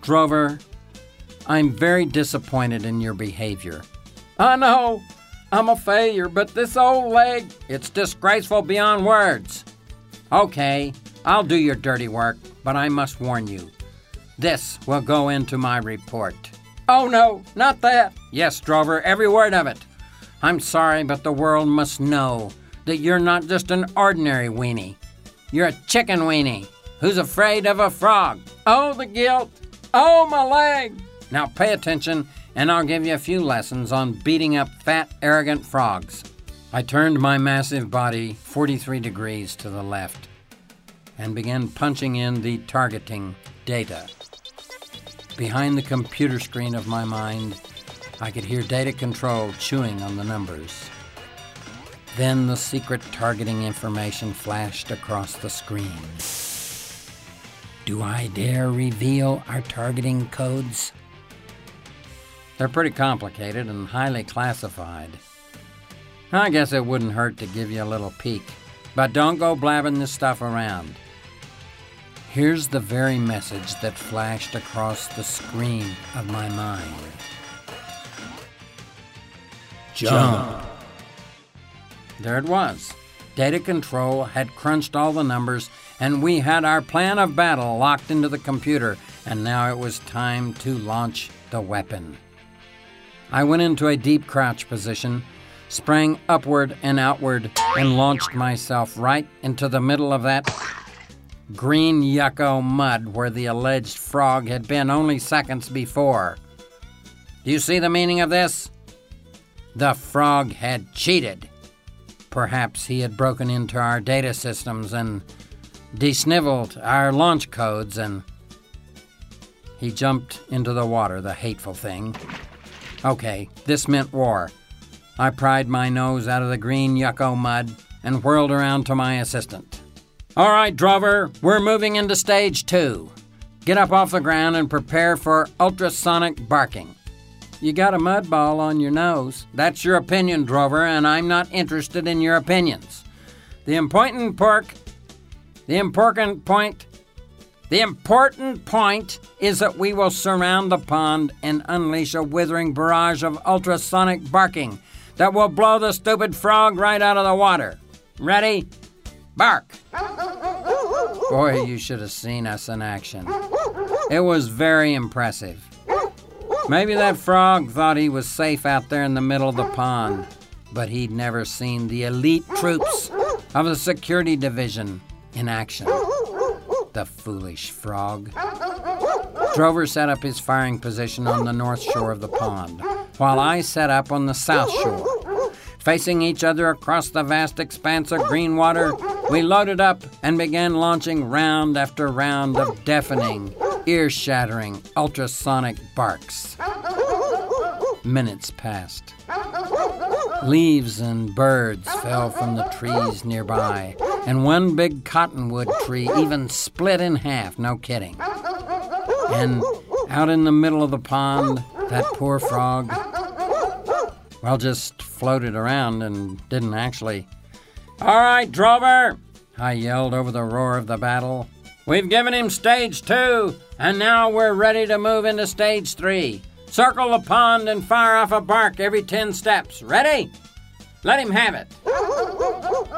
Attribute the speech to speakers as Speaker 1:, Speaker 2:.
Speaker 1: Drover, I'm very disappointed in your behavior. I know, I'm a failure, but this old leg, it's disgraceful beyond words. Okay, I'll do your dirty work, but I must warn you. This will go into my report. Oh no, not that. Yes, Drover, every word of it. I'm sorry, but the world must know that you're not just an ordinary weenie. You're a chicken weenie who's afraid of a frog. Oh, the guilt. Oh, my leg. Now pay attention, and I'll give you a few lessons on beating up fat, arrogant frogs. I turned my massive body 43 degrees to the left and began punching in the targeting data. Behind the computer screen of my mind, I could hear data control chewing on the numbers. Then the secret targeting information flashed across the screen. Do I dare reveal our targeting codes? They're pretty complicated and highly classified. I guess it wouldn't hurt to give you a little peek, but don't go blabbing this stuff around. Here's the very message that flashed across the screen of my mind. Jump. There it was. Data control had crunched all the numbers, and we had our plan of battle locked into the computer, and now it was time to launch the weapon. I went into a deep crouch position, sprang upward and outward, and launched myself right into the middle of that green yucco mud where the alleged frog had been only seconds before. Do you see the meaning of this? The frog had cheated. Perhaps he had broken into our data systems and desniveled our launch codes, and he jumped into the water, the hateful thing. Okay, this meant war. I pried my nose out of the green yucco mud and whirled around to my assistant. All right, Drover, we're moving into stage 2. Get up off the ground and prepare for ultrasonic barking. You got a mud ball on your nose. That's your opinion, Drover, and I'm not interested in your opinions. The important point is that we will surround the pond and unleash a withering barrage of ultrasonic barking that will blow the stupid frog right out of the water. Ready? Bark! Boy, you should have seen us in action. It was very impressive. Maybe that frog thought he was safe out there in the middle of the pond, but he'd never seen the elite troops of the security division in action. The foolish frog. Drover set up his firing position on the north shore of the pond, while I set up on the south shore. Facing each other across the vast expanse of green water, we loaded up and began launching round after round of deafening, ear-shattering, ultrasonic barks. Minutes passed. Leaves and birds fell from the trees nearby, and one big cottonwood tree even split in half, no kidding. And out in the middle of the pond, that poor frog, well, just floated around and didn't actually. All right, Drover, I yelled over the roar of the battle. We've given him stage 2, and now we're ready to move into stage 3. Circle the pond and fire off a bark every 10 steps. Ready? Let him have it.